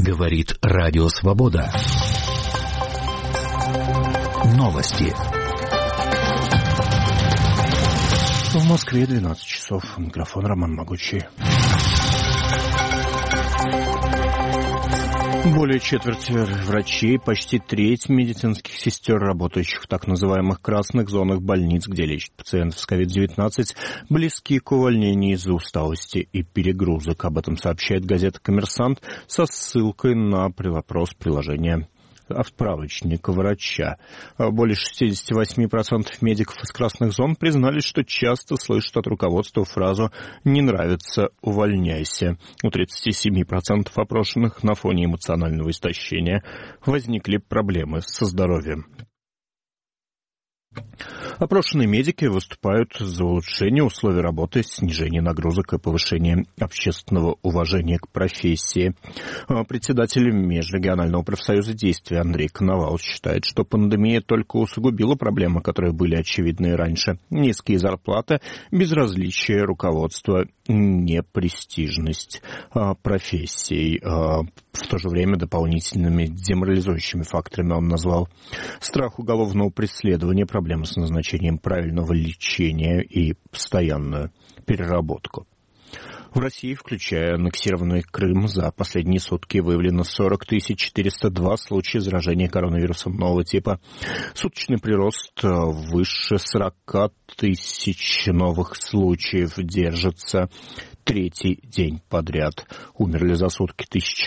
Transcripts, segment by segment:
Говорит Радио Свобода. Новости. В Москве 12 часов. Микрофон Роман Могучий. Более четверти врачей, почти треть медицинских сестер, работающих в так называемых красных зонах больниц, где лечат пациентов с COVID-19, близки к увольнению из-за усталости и перегрузок. Об этом сообщает газета «Коммерсант» со ссылкой на вопрос приложения справочник врача. Более 68% медиков из красных зон признались, что часто слышат от руководства фразу «не нравится, увольняйся». У 37% опрошенных на фоне эмоционального истощения возникли проблемы со здоровьем. Опрошенные медики выступают за улучшение условий работы, снижение нагрузок и повышение общественного уважения к профессии. Председатель Межрегионального профсоюза «Действия» Андрей Коновалов считает, что пандемия только усугубила проблемы, которые были очевидны и раньше. Низкие зарплаты, безразличие руководства, непрестижность профессий. В то же время дополнительными деморализующими факторами он назвал страх уголовного преследования, проблемы с назначением правильного лечения и постоянную переработку. В России, включая аннексированный Крым, за последние сутки выявлено 40 402 случая заражения коронавирусом нового типа. Суточный прирост выше 40 тысяч новых случаев держится третий день подряд. Умерли за сутки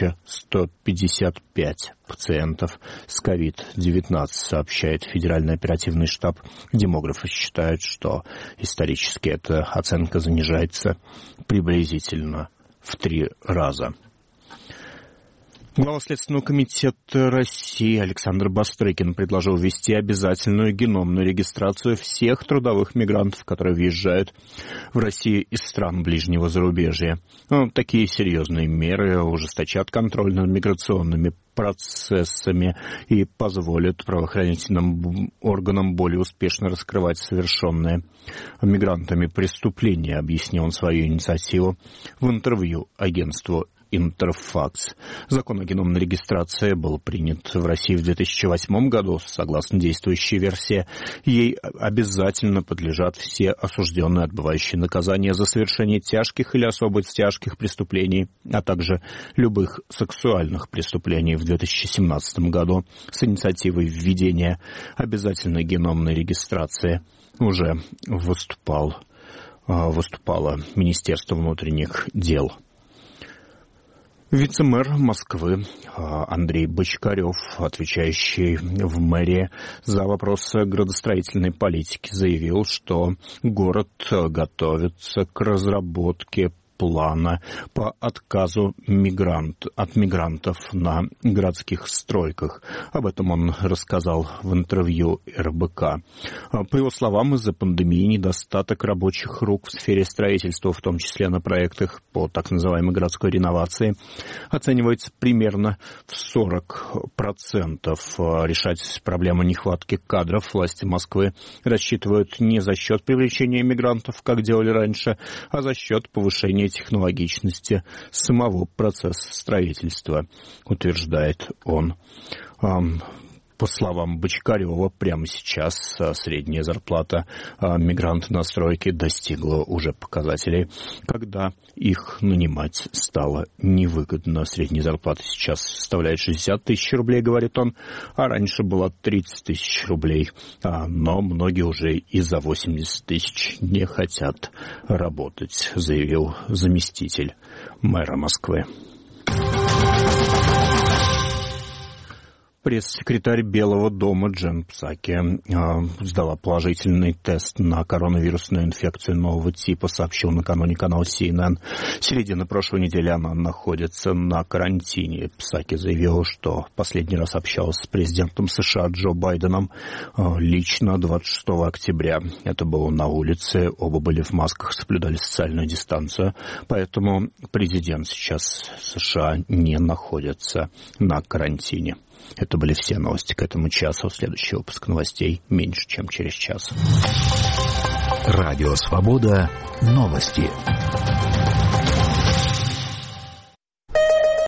1155 пациентов с COVID-19, сообщает Федеральный оперативный штаб. Демографы считают, что исторически эта оценка занижается приблизительно в 3 раза. Глава Следственного комитета России Александр Бастрыкин предложил ввести обязательную геномную регистрацию всех трудовых мигрантов, которые въезжают в Россию из стран ближнего зарубежья. Такие серьезные меры ужесточат контроль над миграционными процессами и позволят правоохранительным органам более успешно раскрывать совершенные мигрантами преступления, объяснил он свою инициативу в интервью агентству Интерфакс. Закон о геномной регистрации был принят в России в 2008 году. Согласно действующей версии, ей обязательно подлежат все осужденные, отбывающие наказание за совершение тяжких или особо тяжких преступлений, а также любых сексуальных преступлений. В 2017 году с инициативой введения обязательной геномной регистрации уже выступало Министерство внутренних дел. Вице-мэр Москвы Андрей Бочкарев, отвечающий в мэрии за вопросы градостроительной политики, заявил, что город готовится к разработке плана по отказу от мигрантов на городских стройках. Об этом он рассказал в интервью РБК. По его словам, из-за пандемии недостаток рабочих рук в сфере строительства, в том числе на проектах по так называемой городской реновации, оценивается примерно в 40%. Решать проблему нехватки кадров власти Москвы рассчитывают не за счет привлечения мигрантов, как делали раньше, а за счет повышения технологичности самого процесса строительства, утверждает он. По словам Бочкарева, прямо сейчас средняя зарплата мигрантов на стройке достигла уже показателей, когда их нанимать стало невыгодно. Средняя зарплата сейчас составляет 60 тысяч рублей, говорит он, а раньше была 30 тысяч рублей. Но многие уже и за 80 тысяч не хотят работать, заявил заместитель мэра Москвы. Пресс-секретарь Белого дома Джен Псаки сдала положительный тест на коронавирусную инфекцию нового типа, сообщил накануне канал CNN. С середины прошлой недели она находится на карантине. Псаки заявила, что последний раз общалась с президентом США Джо Байденом лично 26 октября. Это было на улице, оба были в масках, соблюдали социальную дистанцию, поэтому президент сейчас США не находится на карантине. Это были все новости к этому часу. Следующий выпуск новостей меньше, чем через час. Радио Свобода. Новости.